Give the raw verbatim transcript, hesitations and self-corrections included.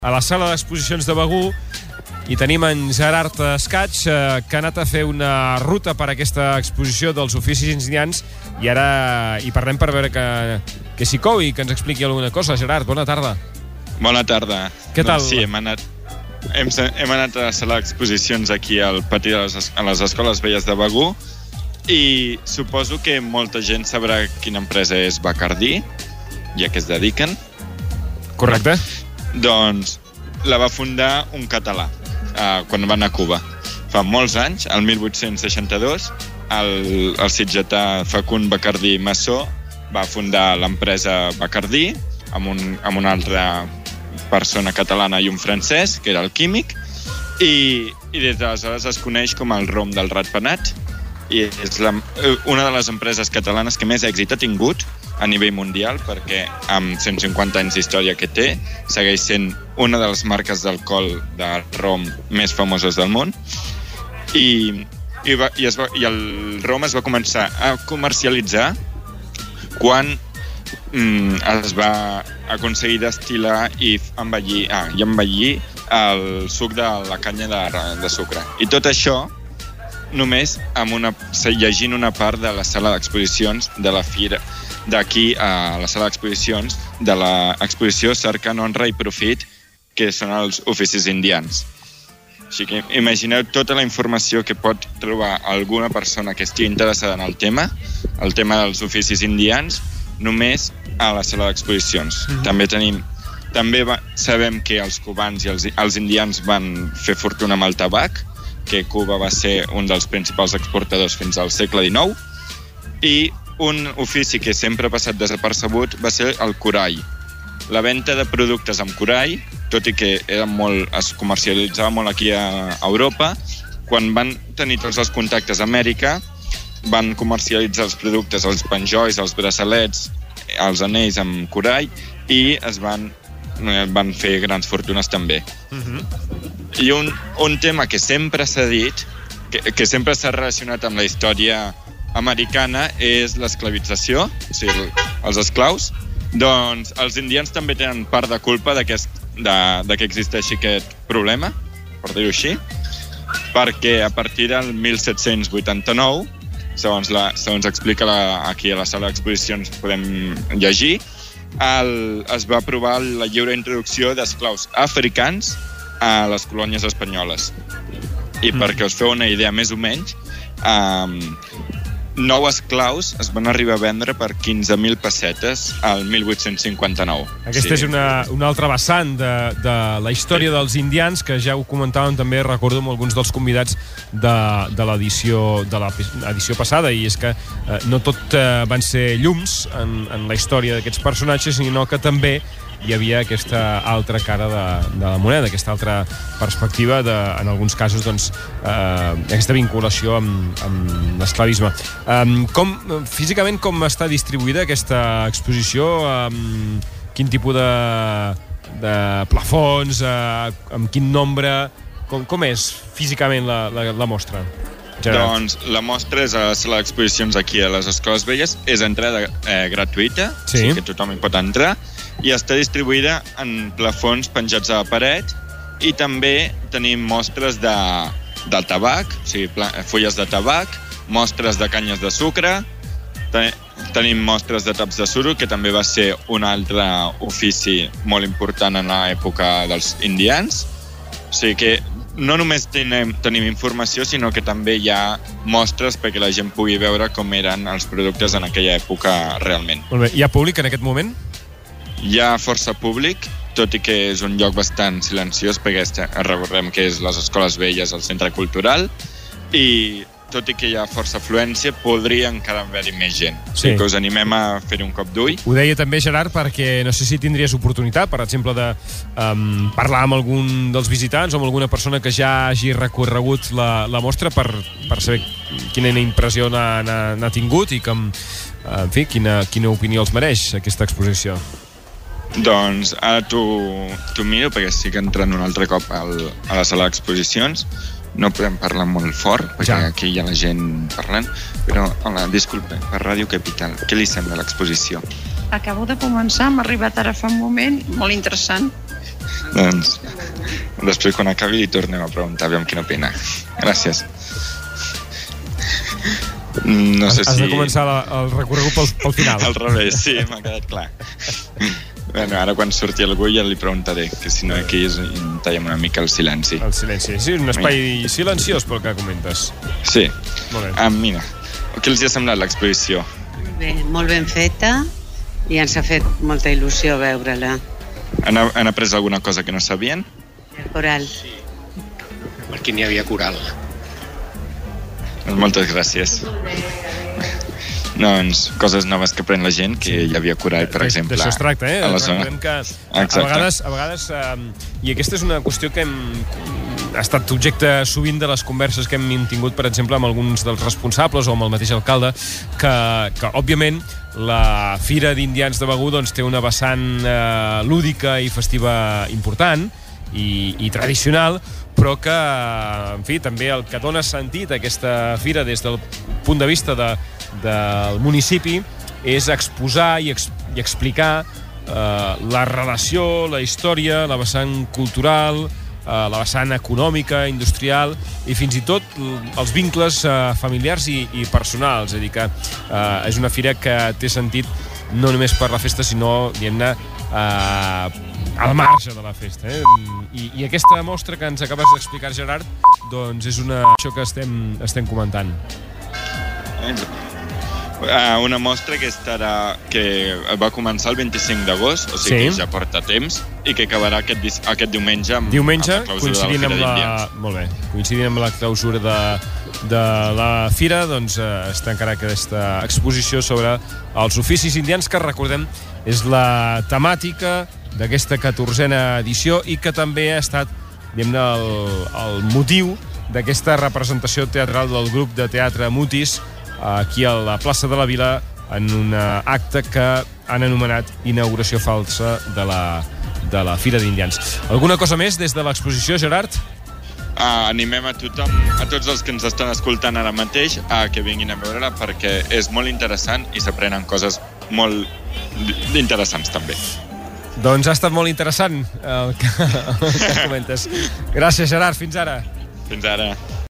a la sala d'exposicions de Begur i tenim en Gerard Escaig, eh, que ha anat a fer una ruta per aquesta exposició dels oficis indians i ara hi parlem per veure que, que s'hi cou i que ens expliqui alguna cosa. Gerard, bona tarda. Bona tarda. Què tal? Doncs sí, hem anat, hem, hem anat a la sala d'exposicions aquí al pati de les, a les Escoles Velles de Begur i suposo que molta gent sabrà quina empresa és Bacardí i a què es dediquen. Correcte. Doncs la va fundar un català eh, quan van a Cuba. Fa molts anys, el mil vuit-cents seixanta-dos, el, el sitgetà Facund Bacardí Massó va fundar l'empresa Bacardí amb, un, amb una altra persona catalana i un francès, que era el químic, i, i des d'aleshores es coneix com el rom del ratpenat i és la, una de les empreses catalanes que més èxit ha tingut a nivell mundial, perquè amb cent cinquanta anys d'història que té, segueix sent una de les marques d'alcohol de rom més famoses del món. I, i, va, i, es va, i el rom es va començar a comercialitzar quan mm, es va aconseguir destil·lar i envellir, ah, i envellir el suc de la canya de, de sucre. I tot això només amb una, llegint una part de la sala d'exposicions de la fira, d'aquí a la sala d'exposicions de l'exposició Cercant Honra i Profit, que són els oficis indians. Així que imagineu tota la informació que pot trobar alguna persona que estigui interessada en el tema, el tema dels oficis indians, només a la sala d'exposicions. Mm-hmm. També tenim, també va, sabem que els cubans i els, els indians van fer fortuna amb el tabac, que Cuba va ser un dels principals exportadors fins al segle dinou, i un ofici que sempre ha passat desapercebut va ser el corall. La venda de productes amb corall, tot i que era molt, es comercialitzava molt aquí a Europa, quan van tenir tots els contactes a Amèrica, van comercialitzar els productes, els penjolls, els braçalets, els anells amb corall, i es van, van fer grans fortunes també. Mm-hmm. I un, un tema que sempre s'ha dit, que, que sempre s'ha relacionat amb la història americana, és l'esclavització, o sigui, els esclaus. Doncs els indians també tenen part de culpa de, de que existeixi aquest problema, per dir-ho així, perquè a partir del mil set-cents vuitanta-nou, segons, la, segons explica la, aquí a la sala d'exposicions podem llegir, el, es va aprovar la lliure introducció d'esclaus africans a les colònies espanyoles. I mm. perquè us feu una idea més o menys, um, nou esclaus es van arribar a vendre per quinze mil pessetes al mil vuit-cents cinquanta-nou. Aquesta sí. és una, una altra vessant de, de la història sí. dels indians, que ja ho comentàvem també, recordo, amb alguns dels convidats de, de l'edició de l'edició passada, i és que eh, no tot eh, van ser llums en, en la història d'aquests personatges, sinó que també hi havia aquesta altra cara de, de la moneda, aquesta altra perspectiva de, en alguns casos, doncs, eh, aquesta vinculació amb, amb l'esclavisme. Um, com, físicament, com està distribuïda aquesta exposició? Um, quin tipus de, de plafons? Uh, amb quin nombre? Com, com és físicament la, la, la mostra? Gerard. Doncs la mostra és a la sala d'exposicions aquí a les Escoles Velles, és entrada eh, gratuïta, sí. o sigui que tothom hi pot entrar, i està distribuïda en plafons penjats a la paret, i també tenim mostres de, de tabac, o sigui, fulles de tabac, mostres de canyes de sucre, ten, tenim mostres de taps de suro, que també va ser un altre ofici molt important en l'època dels indians. O sigui que no només tenim, tenim informació, sinó que també hi ha mostres perquè la gent pugui veure com eren els productes en aquella època realment. Molt bé. Hi ha públic en aquest moment? Hi ha força públic, tot i que és un lloc bastant silenciós, perquè recordem que és les Escoles Velles, el centre cultural, i tot i que hi ha força afluència, podria encara haver-hi més gent. Sí. Que us animem a fer un cop d'ull. Ho deia també, Gerard, perquè no sé si tindries oportunitat, per exemple, de um, parlar amb algun dels visitants o amb alguna persona que ja hagi recorregut la, la mostra per, per saber quina impressió n'ha tingut i que, en fi, quina, quina opinió els mereix aquesta exposició. Doncs ara t'ho miro, perquè estic entrant un altre cop al, a la sala d'exposicions. No podem parlar molt fort, perquè ja. Aquí hi ha la gent parlant, però, hola, disculpa, per Ràdio Capital, què li sembla l'exposició? Acabo de començar, m'ha arribat ara fa un moment, molt interessant. Doncs després quan acabi li tornem a preguntar, aviam quina opina. Gràcies. No sé has, si... Has de començar la, el recorregut pel, pel final. Al revés, sí, m'ha quedat clar. Bueno, ara quan surti algú ja li preguntaré, que si no aquí és, tallem una mica el silenci. El silenci, sí, un espai silenciós pel que comentes. Sí. Molt bé. Ah, mira, què els ha semblat l'exposició? Bé, molt ben feta i ens ha fet molta il·lusió veure-la. Han, han après alguna cosa que no sabien? El coral. Sí, perquè n'hi havia coral. Moltes gràcies. Doncs coses noves que aprèn la gent, que sí. Hi havia coral, per exemple, d'això es tracta, eh? a la zona. Que a, a vegades, a vegades eh, i aquesta és una qüestió que hem, ha estat objecte sovint de les converses que hem tingut, per exemple, amb alguns dels responsables o amb el mateix alcalde, que, que òbviament, la Fira d'Indians de Begur doncs, té una vessant eh, lúdica i festiva important i, i tradicional, però que, en fi, també el que dona sentit a aquesta fira des del punt de vista de, del municipi és exposar i, ex, i explicar eh, la relació, la història, la vessant cultural, eh, la vessant econòmica, industrial i fins i tot els vincles eh, familiars i, i personals. És a dir, que eh, és una fira que té sentit no només per la festa, sinó, diguem-ne, eh, al marge de la festa. Eh? I, I aquesta mostra que ens acabes d'explicar, Gerard, doncs és una això que estem, estem comentant. Uh, una mostra que estarà que va començar el vint-i-cinc d'agost, o sigui sí. Que ja porta temps, i que acabarà aquest, aquest diumenge amb, diumenge, amb la clausura coincidint de la Fira amb d'Indians. Molt bé, coincidint amb la clausura de, de la Fira, doncs eh, es tancarà aquesta exposició sobre els oficis indians, que recordem és la temàtica d'aquesta catorzena edició i que també ha estat, diguem-ne, el, el motiu d'aquesta representació teatral del grup de teatre Mutis aquí a la plaça de la Vila en un acte que han anomenat inauguració falsa de la, de la Fira d'Indians. Alguna cosa més des de l'exposició, Gerard? Uh, animem a tothom, a tots els que ens estan escoltant ara mateix, a que vinguin a veure-la perquè és molt interessant i s'aprenen coses molt interessants també. Doncs ha estat molt interessant el que, el que comentes. Gràcies, Gerard. Fins ara. Fins ara.